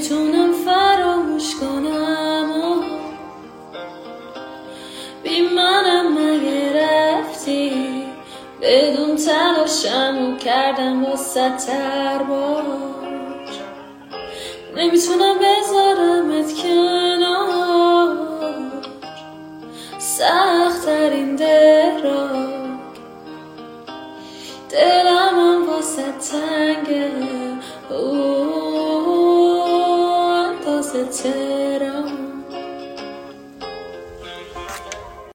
نمیتونم فراموش کنم بی منم مگه رفتی بدون تلاشمو کردم واسه تر باش نمیتونم بذارمت کنار سخت‌ترین درا دلم واسه تنگه اندازه